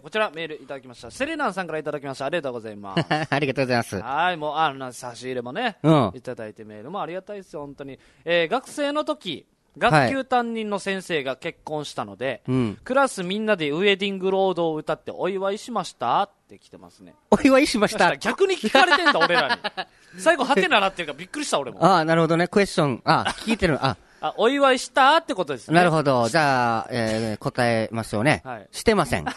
こちらメールいただきました。セレナンさんからいただきました。ありがとうございます。 ありがとうございます。 はい、もう、差し入れもね、いただいてメールもありがたいですよ、本当に。学生の時、学級担任の先生が結婚したので、クラスみんなでウェディングロードを歌ってお祝いしましたって来てますね。 お祝いしました。 逆に聞かれてんだ、俺らに。最後、はてならっていうかびっくりした、俺も。 なるほどね、クエスチョン。聞いてる。 お祝いしたってことですね。 なるほど。じゃあ、答えますよね。してません。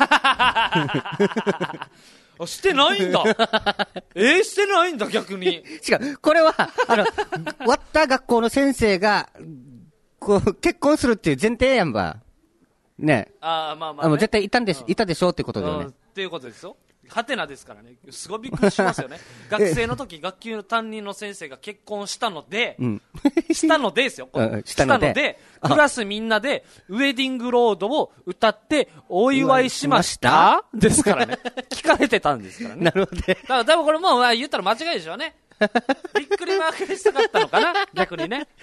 してないんだ。してないんだ、逆に。 違う。これは、終わった学校の先生が、結婚するっていう前提やんば。ね。 まあ、 絶対いたでしょってことだよね。 っていうことですよ。ハテナですからね。すごいびっくりしますよね。学生の時、学級の担任の先生が結婚したので、したのでですよ。したので、クラスみんなでウェディングロードを歌ってお祝いしましたですからね。聞かれてたんですからね。 なるほど。 だから多分これもう言ったら間違いでしょうね。びっくりマークにしたかったのかな、逆にね。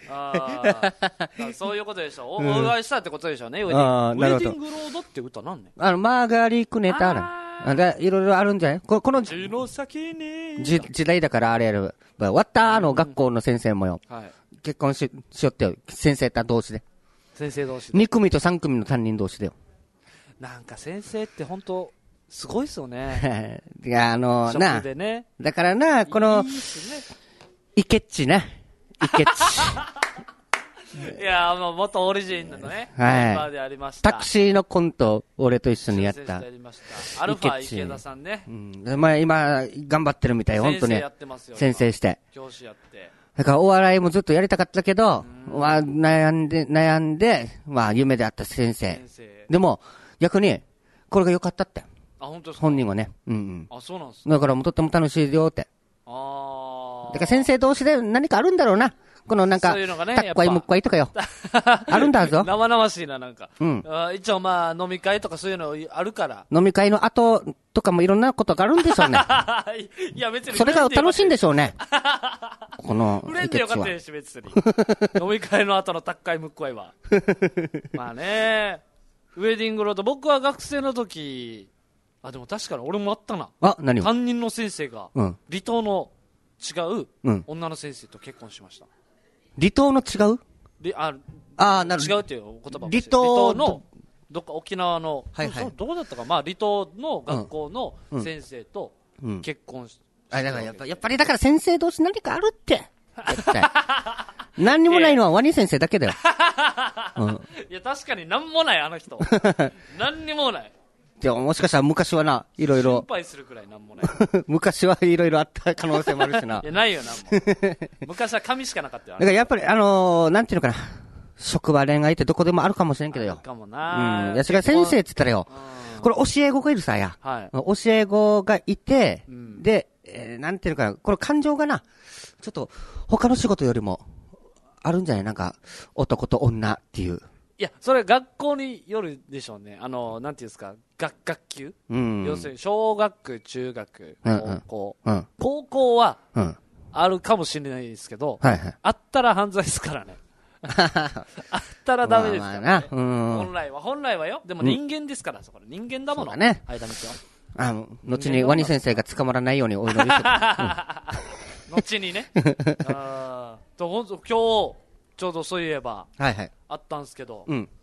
そういうことでしょう。お祝いしたってことでしょうね。ウェディングロードって歌なんね。 マーガリークネタある。いろいろあるんじゃないこの時代だからあれやる。終わった学校の先生もよ。結婚しよってよ。先生同士で。 先生同士で。 2組と3組の担任同士でよ。 なんか先生って本当すごいっすよね。 いや、 職でね。 だからな、この、イケッチな。イケッチ。 いやもう元オリジンのね、メンバーでありました。 タクシーのコント、俺と一緒にやった。 アルファ池田さんね。 今、頑張ってるみたい、本当に。先生して。 教師やって。 だからお笑いもずっとやりたかったけど、悩んで、夢であった先生。でも、逆に、これが良かったって。 本当ですか？ 本人はね。 そうなんですね。だからもうとっても楽しいよって。だから先生同士で何かあるんだろうな。このなんか、タッコイムッコイとかよ。あるんだぞ。 生々しいな、なんか。一応飲み会とかそういうのあるから。 飲み会の後とかもいろんなことがあるんでしょうね。 いや別に。 それが楽しいんでしょうね。この。 売れんでよかったですし、別に。飲み会の後のタッコイムッコイは。まあね、ウェディングロード、僕は学生の時、でも確かに俺もあったな。 何を？ 担任の先生が、離島の違う女の先生と結婚しました。 離島の違う？ なるほど。違うっていう言葉も。離島の、沖縄の、どうだったか、離島の学校の先生と結婚しだからやっぱりだから先生同士何かあるって。絶対。何にもないのはワニ先生だけだよ。 いや、確かに何もない、あの人。何にもない。 でももしかしたら昔はな、いろいろ。 心配するくらいなんもない。 昔はいろいろあった可能性もあるしな。 いや、ないよな、もう。昔は紙しかなかったよ。 だからやっぱり、なんていうのかな。職場恋愛ってどこでもあるかもしれんけどよ。 かもな。 いや、それ先生って言ったらよ。これ教え子がいるさや。教え子がいて、で、なんていうのかな。これ感情がな、ちょっと他の仕事よりもあるんじゃない？なんか、男と女っていう。 いや、それ学校によるでしょうね。なんていうんですか、学級、要するに小学、中学、高校。高校は、あるかもしれないですけど、あったら犯罪ですからね。あったらダメですからね。本来はよ。でも人間ですから、そこ人間だもの。 そうだね。後にワニ先生が捕まらないようにお祈りして後にね。今日、ちょうどそういえば、あったんですけど、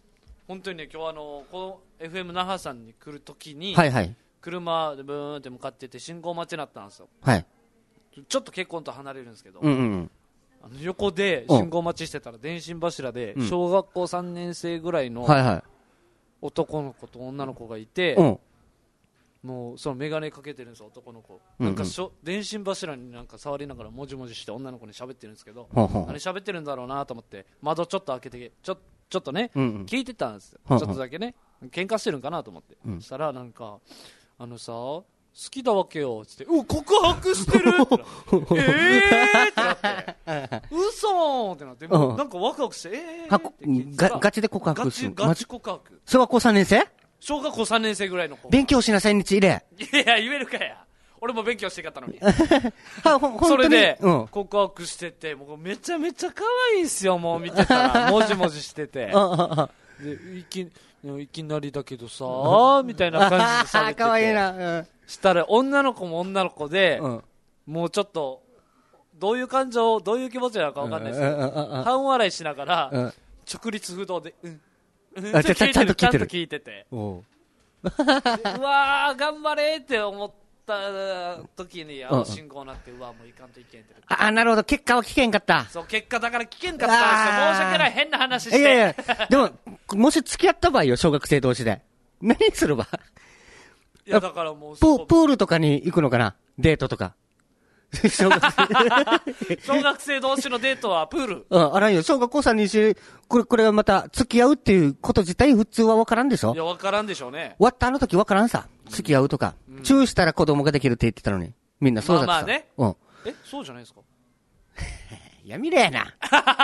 本当にね、今日この FM 那覇さんに来るときに、 はいはい。 車でブーンって向かってて信号待ちになったんですよ。 はい。 ちょっと結婚と離れるんですけど、 うんうん、 横で信号待ちしてたら電信柱で小学校3年生ぐらいの男の子と女の子がいて、もうその眼鏡かけてるんですよ、男の子。なんか電信柱になんか触りながらもじもじして女の子に喋ってるんですけど、何喋ってるんだろうなと思って窓ちょっと開けてちょっとね、聞いてたんですよ。ちょっとだけね、喧嘩してるんかなと思って、そしたらなんかさ好きだわけよっつって告白してるってなってってなって嘘ってなって、もうなんかワクワクしてガチで告白する。 ガチ告白。 小学校3年生？ 小学校3年生ぐらいの子。 勉強しなさい日入れ。 いや言えるかや、俺も勉強してかったのにそれで告白してて、もうめちゃめちゃ可愛いんすよ。もう見てたらもじもじしててでいきなりだけどさみたいな感じで喋ってて可愛いな。 したら女の子も女の子で、もうちょっとどういう感情、どういう気持ちなのか分かんないですけど、半笑いしながら直立不動でちゃんと聞いてて、うわー頑張れって思った時に信号になって、うわもういかんといけんって。 なるほど、結果は聞けんかった。 そう、結果だから聞けんかったんですよ。申し訳ない、変な話して。 いやでももし付き合った場合よ、小学生同士で何するば。 いやだからもうプールとかに行くのかな、デートとか。 小学生同士のデートはプール。 あらんよ、小学校3年生、これはまた付き合うっていうこと自体普通は分からんでしょ。 いや分からんでしょうね。 終わった時分からんさ、付き合うとか、チューしたら子供ができるって言ってたのに、みんなそうだったさ。 まあね。そうじゃないですか。 やみれやな。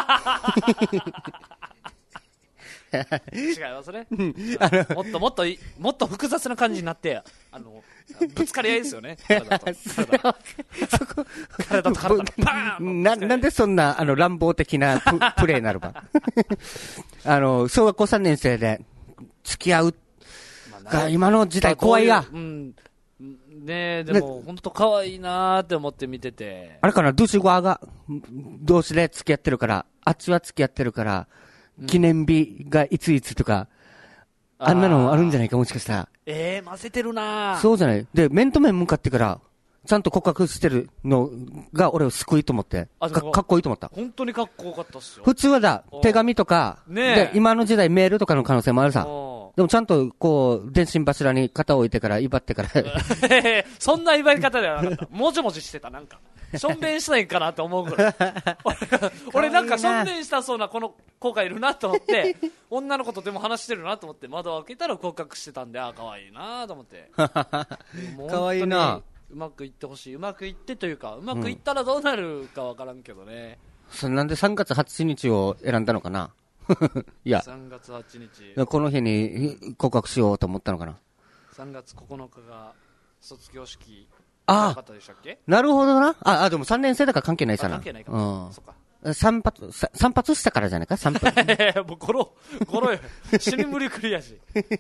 違いますね。もっと複雑な感じになってぶつかり合いですよね。体と体のパーン。 なんでそんな乱暴的なプレーになるば。小学校3年生で付き合うが今の時代怖いが。 ねえ、でも本当可愛いなーって思って見てて。 あれかな、ドゥシゴアが同士で付き合ってるから、あっちは付き合ってるから。記念日がいついつとか、あんなのあるんじゃないか、もしかしたら。 混ぜてるな。 そうじゃない。で、面と面向かってから、ちゃんと告白してるのが俺を救いと思って、かっこいいと思った。 本当にかっこよかったっすよ。 普通は手紙とか、で、今の時代メールとかの可能性もあるさ。でもちゃんと電信柱に肩を置いてから、威張ってから。 そんな威張り方ではなかった。もじもじしてた、なんか。しょんべんしたいんかなって思うぐらい。俺なんかしょんべんしたそうなこの子がいるなと思って、女の子とでも話してるなと思って窓を開けたら告白してたんで、可愛いなと思って。 可愛いな。 うまくいってほしい。うまくいってというか、うまくいったらどうなるかわからんけどね。 なんで3月8日を選んだのかな。いや、 3月8日。 この日に告白しようと思ったのかな。 3月9日が卒業式。 なるほどな。でも3年生だから関係ないさな。 関係ないか。そっか。 散髪したからじゃないか、散髪。 もうゴロよ。死に無理くりやし。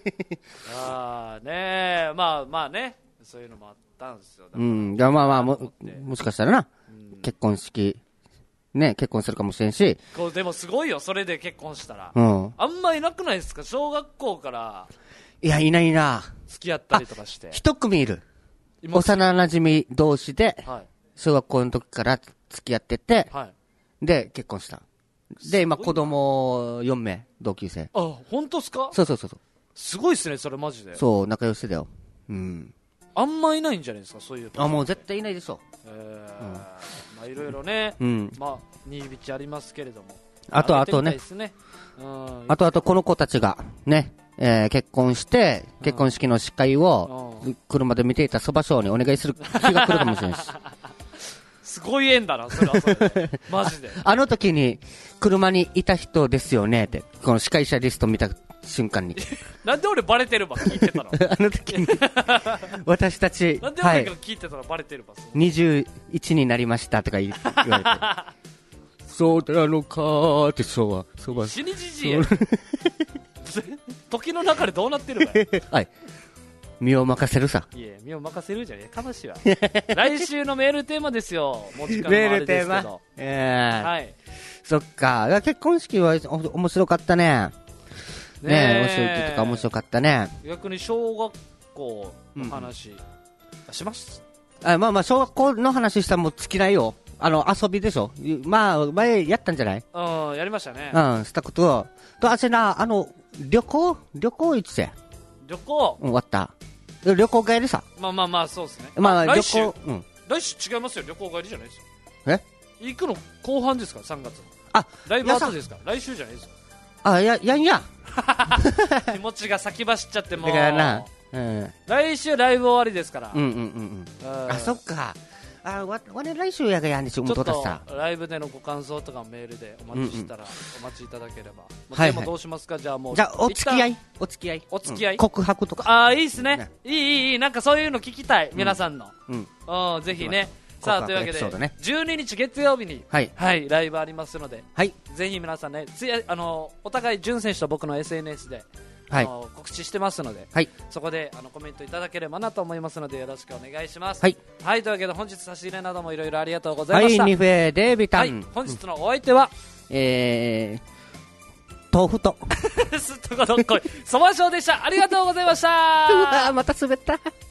まあね、そういうのもあったんですよ。 もしかしたらな、結婚式、ね、結婚するかもしれんし。 でもすごいよ、それで結婚したら。あんまいなくないですか、小学校から。 いや、いないな。 付き合ったりとかして。 一組いる。幼馴染同士で、小学校の時から付き合ってて、で、結婚した。で、今子供4名、同級生。 本当っすか？ そう。 すごいっすね、それマジで。 そう、仲良しだよ。 あんまいないんじゃないですか、そういう。 もう絶対いないでしょ。 いろいろね、新道ありますけれども。 あとね、あとこの子たちが、ね、結婚して、結婚式の司会を、車で見ていたそば賞にお願いする日が来るかもしれないし。 すごい縁だな、それはそれで。マジで。 あの時に、車にいた人ですよねって、この司会者リスト見た瞬間に。 なんで俺バレてるば聞いてたの？ あの時に、私たち、 なんで俺が聞いてたのバレてるば 21になりましたとか言われて。そうなのかーってそうは。 死にじじいや。時の中でどうなってるかよ。 はい。身を任せるさ。 いや、身を任せるじゃねえ。悲しいわ。来週のメールテーマですよ。もう時間もあれですけど。 はい。そっか。結婚式は面白かったね。 ねえ、お仕置きとか面白かったね。 逆に小学校の話、します？ まあまあ、小学校の話したらもう尽きないよ。遊びでしょ。まあ、前やったんじゃない？ やりましたね。 したこと。あせな、旅行行って。 旅行？ 終わった。旅行帰りさ。 まあ、そうですね。 まあ、 来週違いますよ。旅行帰りじゃないですよ。行くの後半ですか、3月の。ライブ後ですか？来週じゃないですか。 やんや。 気持ちが先走っちゃっても。 だからな。 来週ライブ終わりですから。 そっか。わね来週やがやんでしょ。 ちょっとライブでのご感想とかメールでお待ちしたらお待ちいただければ。でもどうしますか？じゃあもう。 じゃあお付き合い。告白とか。 いいっすね。いい。なんかそういうの聞きたい。皆さんの。ぜひね。さあというわけで12日月曜日にライブありますので、ぜひ皆さんね、お互い潤選手と僕の SNS で告知してますので、そこでコメントいただければなと思いますのでよろしくお願いします。というわけで本日差し入れなどもいろいろありがとうございました。 ニフェデビタン。 本日のお相手は豆腐とすっとこどっこいそばしょうでした。ありがとうございました。 また滑った。